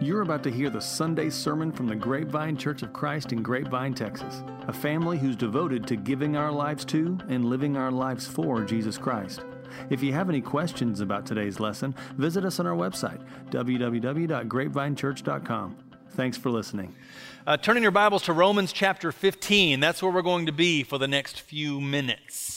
You're about to hear the Sunday sermon from the Grapevine Church of Christ in Grapevine, Texas, a family who's devoted to giving our lives to and living our lives for Jesus Christ. If you have any questions about today's lesson, visit us on our website, www.grapevinechurch.com. Thanks for listening. Turning your Bibles to Romans chapter 15. That's where we're going to be for the next few minutes.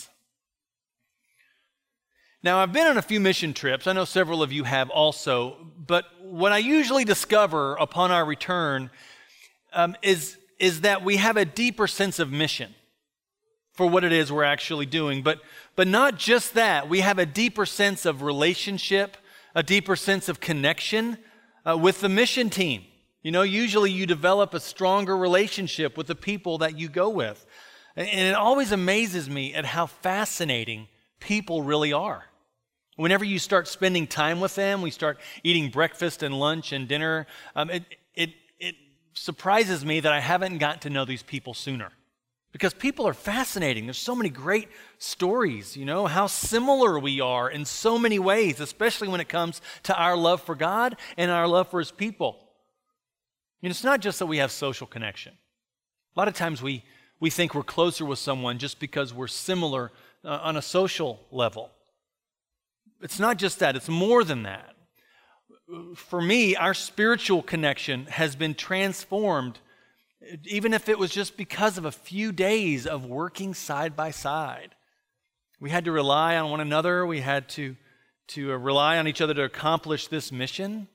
Now, I've been on a few mission trips. I know several of you have also. But what I usually discover upon our return is that we have a deeper sense of mission for what it is we're actually doing. But not just that. We have a deeper sense of relationship, a deeper sense of connection with the mission team. You know, usually you develop a stronger relationship with the people that you go with. And it always amazes me at how fascinating people really are. Whenever you start spending time with them, we start eating breakfast and lunch and dinner, it surprises me that I haven't gotten to know these people sooner. Because people are fascinating. There's so many great stories, you know, how similar we are in so many ways, especially when it comes to our love for God and our love for His people. You know, it's not just that we have social connection. A lot of times we think we're closer with someone just because we're similar on a social level. It's not just that, it's more than that. For me, our spiritual connection has been transformed, even if it was just because of a few days of working side by side. We had to rely on one another. We had to rely on each other to accomplish this mission.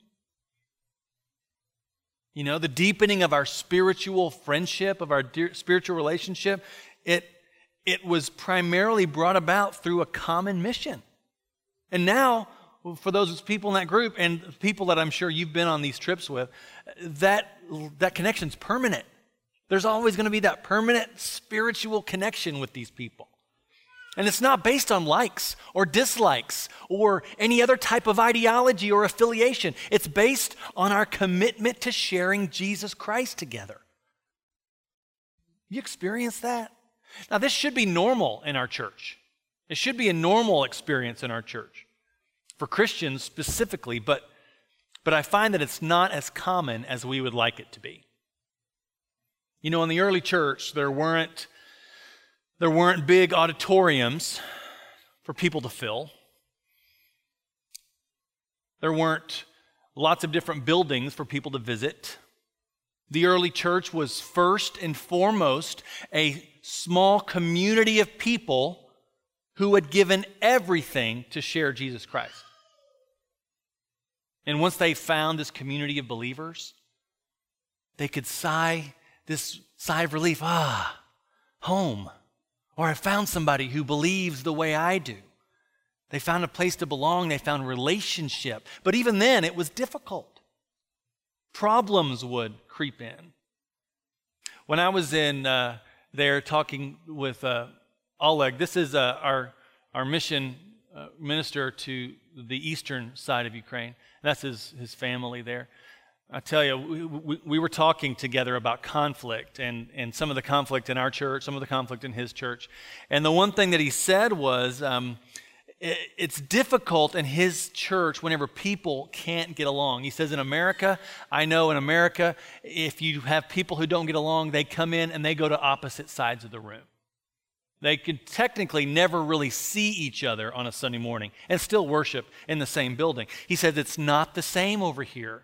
You know, the deepening of our spiritual friendship, of our spiritual relationship, it was primarily brought about through a common mission. And now, for those people in that group and people that I'm sure you've been on these trips with, that connection's permanent. There's always going to be that permanent spiritual connection with these people. And it's not based on likes or dislikes or any other type of ideology or affiliation. It's based on our commitment to sharing Jesus Christ together. You experience that? Now, this should be normal in our church. It should be a normal experience in our church, for Christians specifically, but I find that it's not as common as we would like it to be. You know, in the early church, there weren't big auditoriums for people to fill. There weren't lots of different buildings for people to visit. The early church was first and foremost a small community of people who had given everything to share Jesus Christ. And once they found this community of believers, they could sigh this sigh of relief, home. Or I found somebody who believes the way I do. They found a place to belong. They found relationship. But even then, it was difficult. Problems would creep in. When I was in there talking with Oleg, this is our mission minister to the eastern side of Ukraine. That's his family there. I tell you, we were talking together about conflict and some of the conflict in our church, some of the conflict in his church. And the one thing that he said was, it's difficult in his church whenever people can't get along. He says in America, I know in America, if you have people who don't get along, they come in and they go to opposite sides of the room. They could technically never really see each other on a Sunday morning and still worship in the same building. He says it's not the same over here.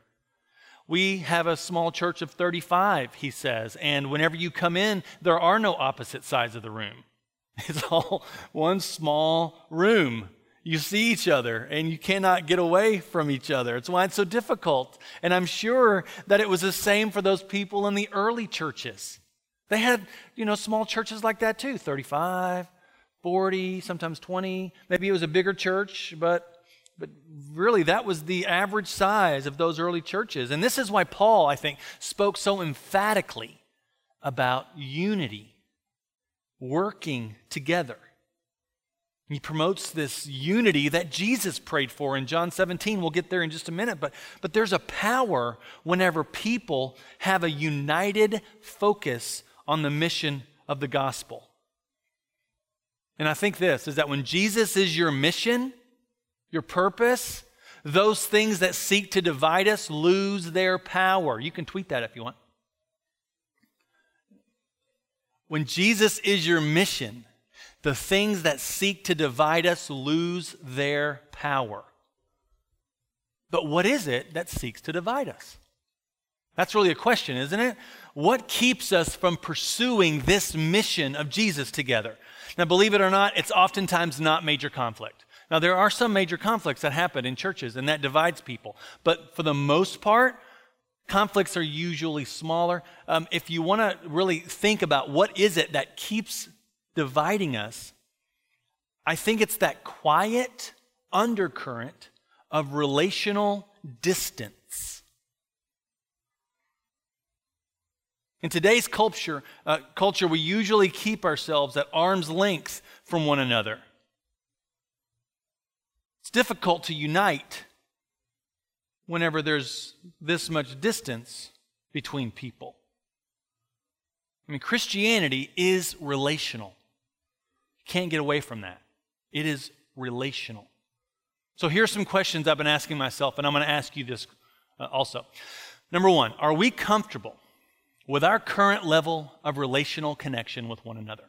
We have a small church of 35, he says, and whenever you come in, there are no opposite sides of the room. It's all one small room. You see each other, and you cannot get away from each other. It's why it's so difficult. And I'm sure that it was the same for those people in the early churches. They had, small churches like that too, 35, 40, sometimes 20. Maybe it was a bigger church, but really that was the average size of those early churches. And this is why Paul, I think, spoke so emphatically about unity, working together. He promotes this unity that Jesus prayed for in John 17. We'll get there in just a minute, but there's a power whenever people have a united focus on the mission of the gospel. And I think this is that when Jesus is your mission, your purpose, those things that seek to divide us lose their power. You can tweet that if you want. When Jesus is your mission, the things that seek to divide us lose their power. But what is it that seeks to divide us? That's really a question, isn't it? What keeps us from pursuing this mission of Jesus together? Now, believe it or not, it's oftentimes not major conflict. Now, there are some major conflicts that happen in churches, and that divides people. But for the most part, conflicts are usually smaller. If you want to really think about what is it that keeps dividing us, I think it's that quiet undercurrent of relational distance. In today's culture, we usually keep ourselves at arm's length from one another. It's difficult to unite whenever there's this much distance between people. I mean, Christianity is relational. You can't get away from that. It is relational. So here's some questions I've been asking myself, and I'm going to ask you this also. Number one, are we comfortable with our current level of relational connection with one another?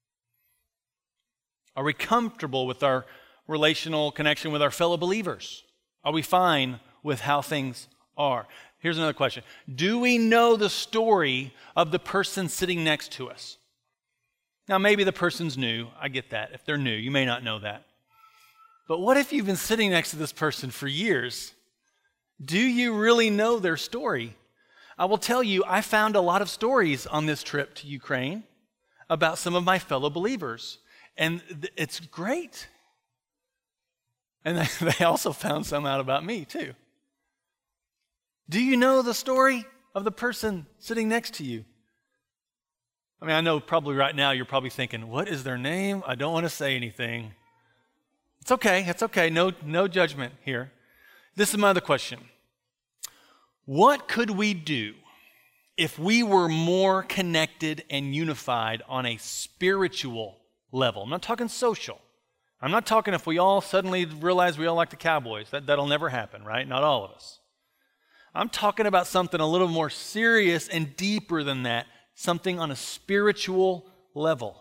Are we comfortable with our relational connection with our fellow believers? Are we fine with how things are? Here's another question. Do we know the story of the person sitting next to us? Now, maybe the person's new. I get that. If they're new, you may not know that. But what if you've been sitting next to this person for years? Do you really know their story? I will tell you, I found a lot of stories on this trip to Ukraine about some of my fellow believers, and it's great. And they also found some out about me, too. Do you know the story of the person sitting next to you? I mean, I know probably right now you're probably thinking, what is their name? I don't want to say anything. It's okay. No judgment here. This is my other question. What could we do if we were more connected and unified on a spiritual level? I'm not talking social. I'm not talking if we all suddenly realize we all like the Cowboys. That'll never happen, right? Not all of us. I'm talking about something a little more serious and deeper than that, something on a spiritual level.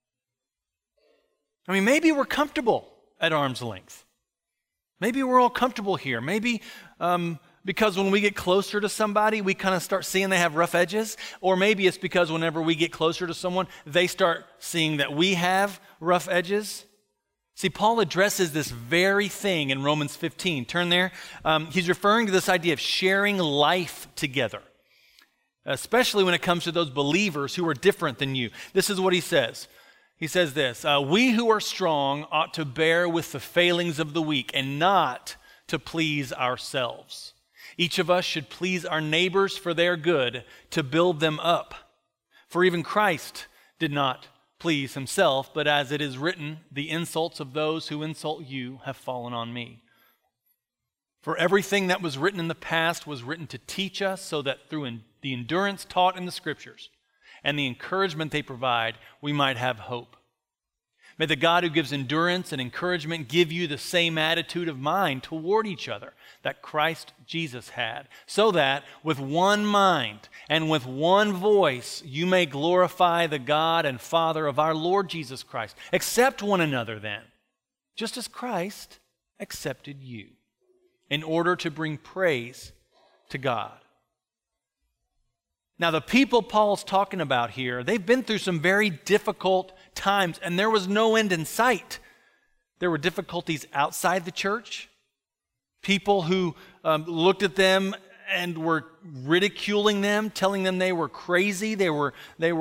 I mean, maybe we're comfortable at arm's length. Maybe we're all comfortable here. Maybe because when we get closer to somebody, we kind of start seeing they have rough edges. Or maybe it's because whenever we get closer to someone, they start seeing that we have rough edges. See, Paul addresses this very thing in Romans 15. Turn there. He's referring to this idea of sharing life together, especially when it comes to those believers who are different than you. This is what he says. He says this, we who are strong ought to bear with the failings of the weak and not to please ourselves. Each of us should please our neighbors for their good, to build them up. For even Christ did not please himself, but as it is written, the insults of those who insult you have fallen on me. For everything that was written in the past was written to teach us, so that through the endurance taught in the Scriptures and the encouragement they provide, we might have hope. May the God who gives endurance and encouragement give you the same attitude of mind toward each other that Christ Jesus had, so that with one mind and with one voice you may glorify the God and Father of our Lord Jesus Christ. Accept one another then, just as Christ accepted you, in order to bring praise to God. Now, the people Paul's talking about here, they've been through some very difficult times, and there was no end in sight. There were difficulties outside the church. People who looked at them and were ridiculing them, telling them they were crazy. They were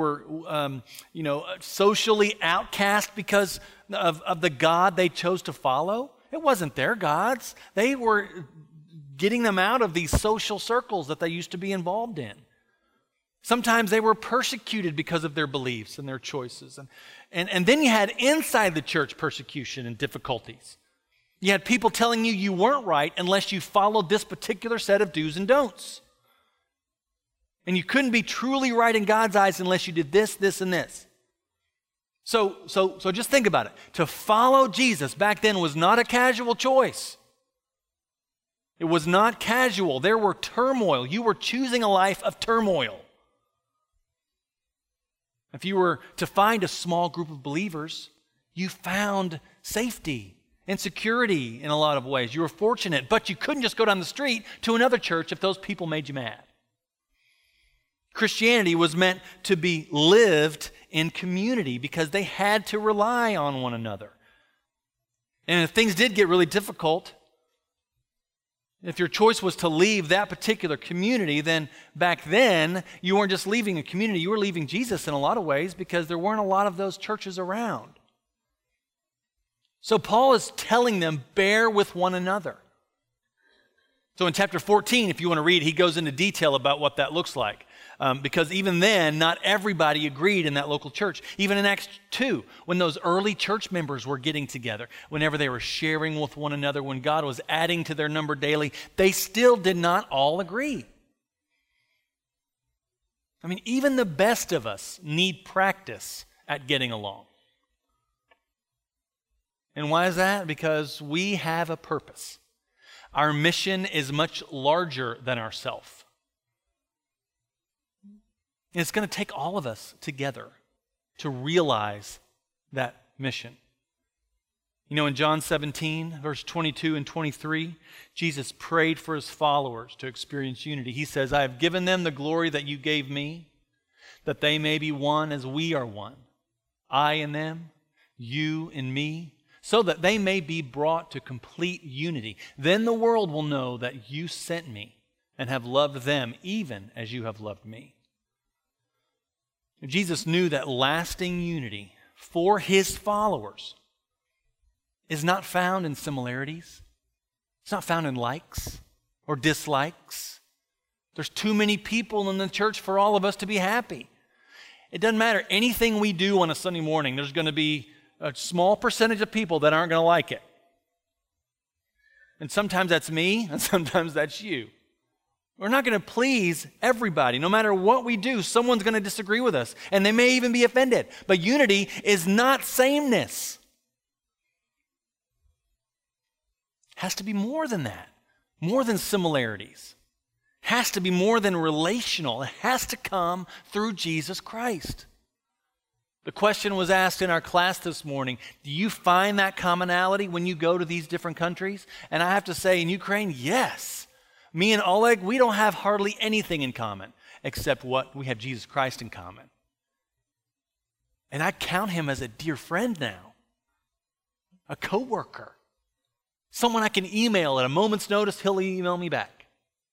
socially outcast because of the God they chose to follow. It wasn't their gods. They were getting them out of these social circles that they used to be involved in. Sometimes they were persecuted because of their beliefs and their choices. And then you had inside the church persecution and difficulties. You had people telling you weren't right unless you followed this particular set of do's and don'ts. And you couldn't be truly right in God's eyes unless you did this, this, and this. So just think about it. To follow Jesus back then was not a casual choice. It was not casual. There were turmoil. You were choosing a life of turmoil. If you were to find a small group of believers, you found safety and security in a lot of ways. You were fortunate, but you couldn't just go down the street to another church if those people made you mad. Christianity was meant to be lived in community because they had to rely on one another. And if things did get really difficult, if your choice was to leave that particular community, then back then you weren't just leaving a community, you were leaving Jesus in a lot of ways because there weren't a lot of those churches around. So Paul is telling them, bear with one another. So in chapter 14, if you want to read, he goes into detail about what that looks like. Because even then, not everybody agreed in that local church. Even in Acts 2, when those early church members were getting together, whenever they were sharing with one another, when God was adding to their number daily, they still did not all agree. I mean, even the best of us need practice at getting along. And why is that? Because we have a purpose. Our mission is much larger than ourselves. And it's going to take all of us together to realize that mission. You know, in John 17, verse 22 and 23, Jesus prayed for his followers to experience unity. He says, I have given them the glory that you gave me, that they may be one as we are one. I in them, you in me, so that they may be brought to complete unity. Then the world will know that you sent me and have loved them even as you have loved me. Jesus knew that lasting unity for his followers is not found in similarities. It's not found in likes or dislikes. There's too many people in the church for all of us to be happy. It doesn't matter. Anything we do on a Sunday morning, there's going to be a small percentage of people that aren't going to like it. And sometimes that's me, and sometimes that's you. We're not going to please everybody. No matter what we do, someone's going to disagree with us, and they may even be offended. But unity is not sameness. It has to be more than that, more than similarities. It has to be more than relational. It has to come through Jesus Christ. The question was asked in our class this morning, do you find that commonality when you go to these different countries? And I have to say, in Ukraine, yes. Me and Oleg, we don't have hardly anything in common except what we have Jesus Christ in common. And I count him as a dear friend now, a coworker, someone I can email at a moment's notice, he'll email me back.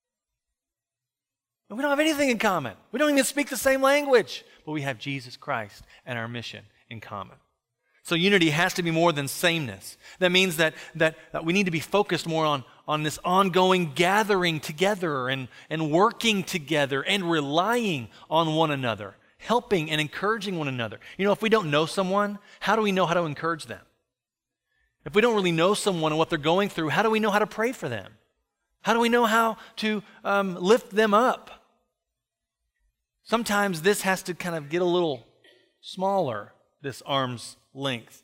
And we don't have anything in common. We don't even speak the same language, but we have Jesus Christ and our mission in common. So unity has to be more than sameness. That means that we need to be focused more on this ongoing gathering together and working together and relying on one another, helping and encouraging one another. You know, if we don't know someone, how do we know how to encourage them? If we don't really know someone and what they're going through, how do we know how to pray for them? How do we know how to lift them up? Sometimes this has to kind of get a little smaller, this arm's length.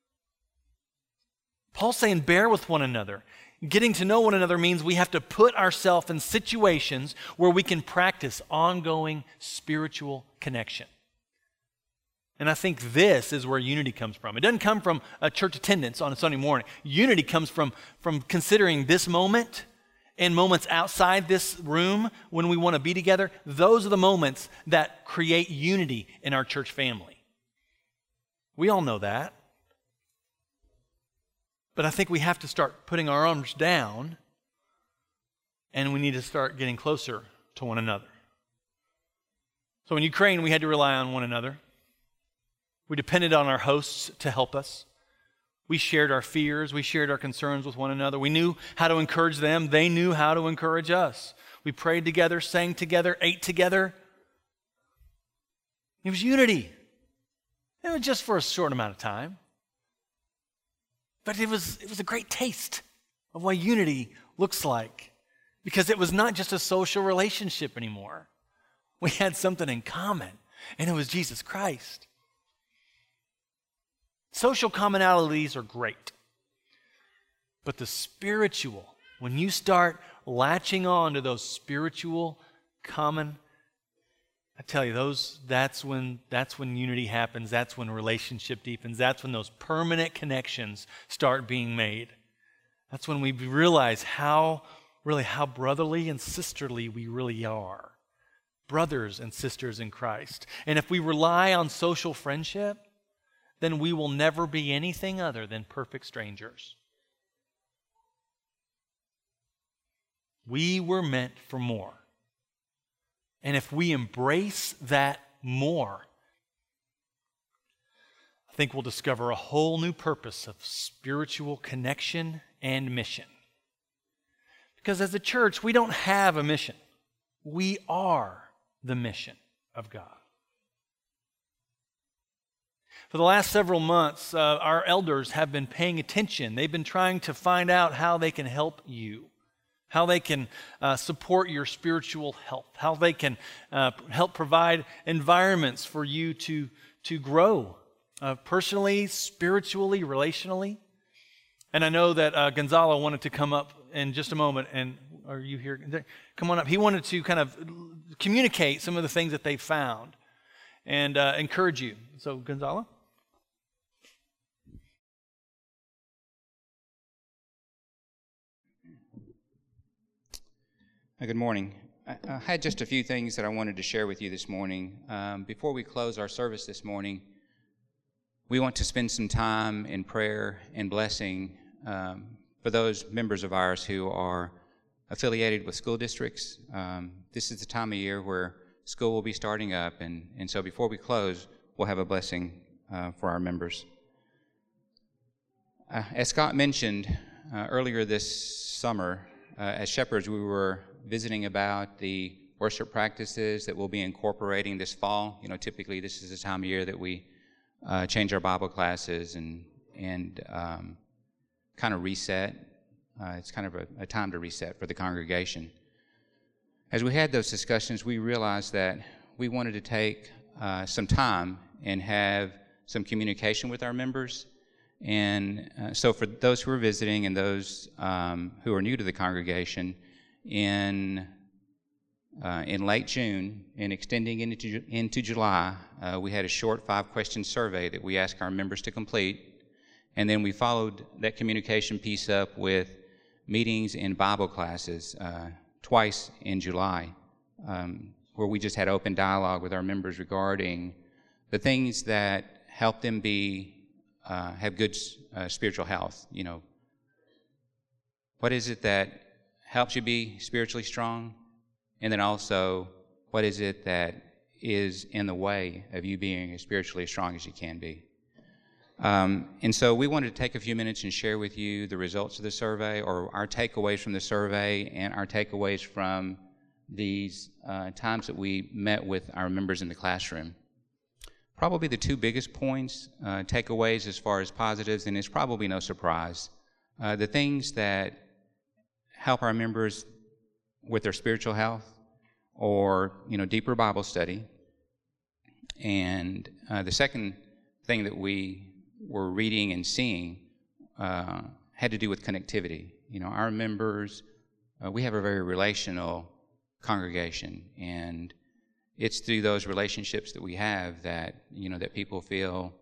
Paul's saying bear with one another. Getting to know one another means we have to put ourselves in situations where we can practice ongoing spiritual connection. And I think this is where unity comes from. It doesn't come from a church attendance on a Sunday morning. Unity comes from considering this moment and moments outside this room when we want to be together. Those are the moments that create unity in our church family. We all know that. But I think we have to start putting our arms down, and we need to start getting closer to one another. So in Ukraine, we had to rely on one another. We depended on our hosts to help us. We shared our fears. We shared our concerns with one another. We knew how to encourage them. They knew how to encourage us. We prayed together, sang together, ate together. It was unity. It was just for a short amount of time. But it was a great taste of what unity looks like, because it was not just a social relationship anymore. We had something in common, and it was Jesus Christ. Social commonalities are great, but the spiritual when you start latching on to those spiritual common, I tell you, that's when unity happens. That's when relationship deepens. That's when those permanent connections start being made. That's when we realize how brotherly and sisterly we really are. Brothers and sisters in Christ. And if we rely on social friendship, then we will never be anything other than perfect strangers. We were meant for more. And if we embrace that more, I think we'll discover a whole new purpose of spiritual connection and mission. Because as a church, we don't have a mission. We are the mission of God. For the last several months, our elders have been paying attention. They've been trying to find out how they can help you, how they can support your spiritual health, how they can help provide environments for you to grow personally, spiritually, relationally. And I know that Gonzalo wanted to come up in just a moment. And are you here? Come on up. He wanted to kind of communicate some of the things that they found and encourage you. So, Gonzalo? Good morning. I had just a few things that I wanted to share with you this morning. Before we close our service this morning, we want to spend some time in prayer and blessing for those members of ours who are affiliated with school districts. This is the time of year where school will be starting up, and so before we close, we'll have a blessing for our members. As Scott mentioned earlier this summer, as shepherds, we were visiting about the worship practices that we'll be incorporating this fall. You know, typically this is the time of year that we change our Bible classes and kind of reset. It's kind of a time to reset for the congregation. As we had those discussions, we realized that we wanted to take some time and have some communication with our members. And so for those who are visiting and those who are new to the congregation, in late June and extending into July, we had a short 5-question survey that we asked our members to complete. And then we followed that communication piece up with meetings in Bible classes twice in July, where we just had open dialogue with our members regarding the things that help them have good spiritual health. You know, what is it that helps you be spiritually strong? And then also, what is it that is in the way of you being as spiritually strong as you can be? And so we wanted to take a few minutes and share with you the results of the survey, or our takeaways from the survey and our takeaways from these times that we met with our members in the classroom. Probably the two biggest points, takeaways as far as positives, and it's probably no surprise, the things that help our members with their spiritual health, or deeper Bible study. And the second thing that we were reading and seeing had to do with connectivity. Our members, we have a very relational congregation, and it's through those relationships that we have that that people feel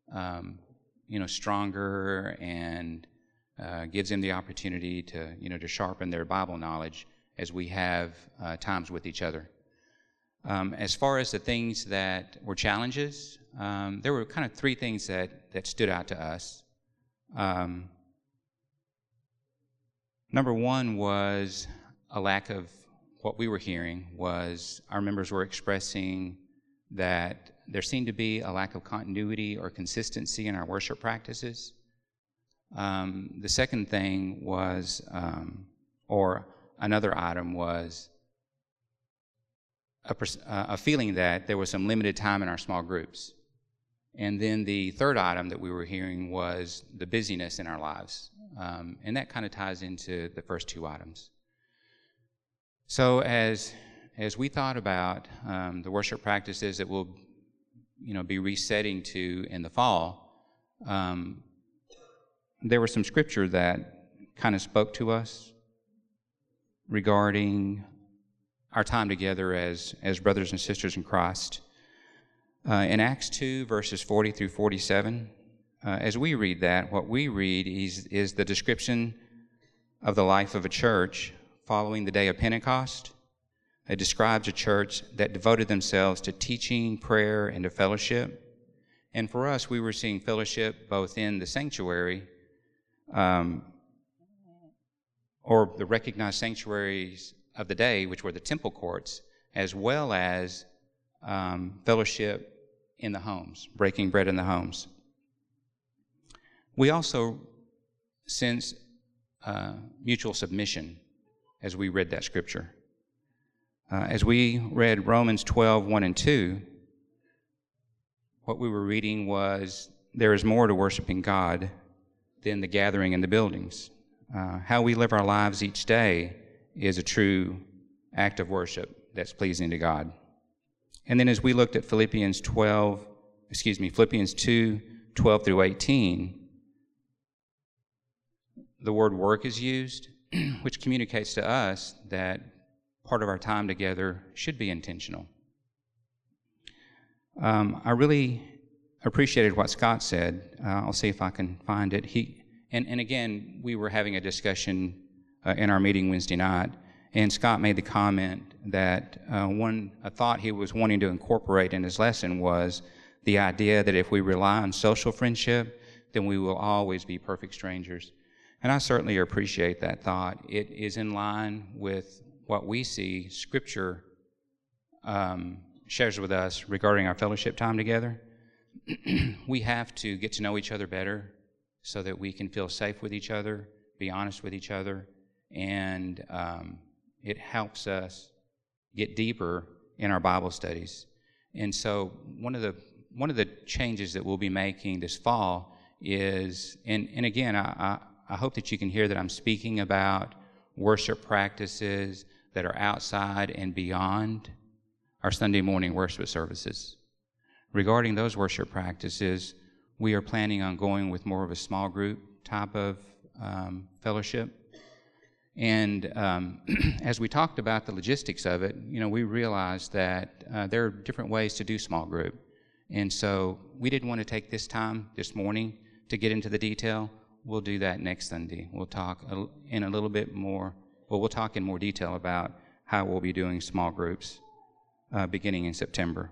stronger, and gives them the opportunity to to sharpen their Bible knowledge as we have times with each other. As far as the things that were challenges, there were kind of three things that stood out to us. Number one was a lack of what we were hearing was our members were expressing that there seemed to be a lack of continuity or consistency in our worship practices. The second thing was, or another item was, a feeling that there was some limited time in our small groups. And then the third item that we were hearing was the busyness in our lives. And that kind of ties into the first two items. So as we thought about the worship practices that we'll be resetting to in the fall, there was some scripture that kind of spoke to us. regarding our time together as brothers and sisters in Christ. In Acts 2, verses 40 through 47, as we read that, what we read is the description of the life of a church following the day of Pentecost. It describes a church that devoted themselves to teaching, prayer, and to fellowship. And for us, we were seeing fellowship both in the sanctuary, or the recognized sanctuaries of the day, which were the temple courts, as well as fellowship in the homes, breaking bread in the homes. We also sense mutual submission as we read that scripture. As we read Romans 12, 1 and 2, what we were reading was, there is more to worshiping God than the gathering in the buildings. How we live our lives each day is a true act of worship that's pleasing to God. And then as we looked at Philippians 2, 12 through 18, the word work is used, which communicates to us that part of our time together should be intentional. I really appreciated what Scott said. I'll see if I can find it. And again, we were having a discussion in our meeting Wednesday night, and Scott made the comment that a thought he was wanting to incorporate in his lesson was the idea that if we rely on social friendship, then we will always be perfect strangers. And I certainly appreciate that thought. It is in line with what we see Scripture shares with us regarding our fellowship time together. We have to get to know each other better so that we can feel safe with each other, be honest with each other, and it helps us get deeper in our Bible studies. And so one of the changes that we'll be making this fall is, and again, I hope that you can hear that I'm speaking about worship practices that are outside and beyond our Sunday morning worship services. Regarding those worship practices, we are planning on going with more of a small group type of fellowship. And as we talked about the logistics of it, we realized that there are different ways to do small group. And so we didn't want to take this time this morning to get into the detail. We'll do that next Sunday. We'll talk in a little bit more, we'll talk in more detail about how we'll be doing small groups beginning in September.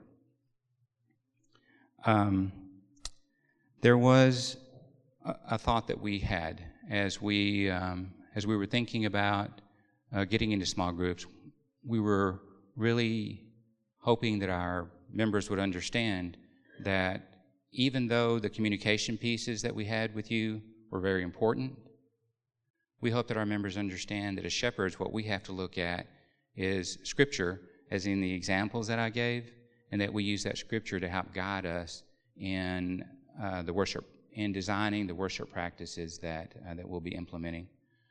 There was a thought that we had as we were thinking about getting into small groups. We were really hoping that our members would understand that even though the communication pieces that we had with you were very important, we hope that our members understand that as shepherds, what we have to look at is Scripture, as in the examples that I gave, and that we use that Scripture to help guide us in the worship, in designing the worship practices that we'll be implementing.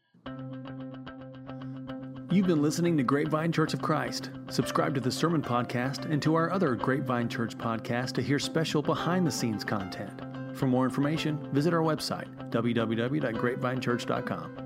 You've been listening to Grapevine Church of Christ. Subscribe to the Sermon Podcast and to our other Grapevine Church podcast to hear special behind-the-scenes content. For more information, visit our website, www.grapevinechurch.com.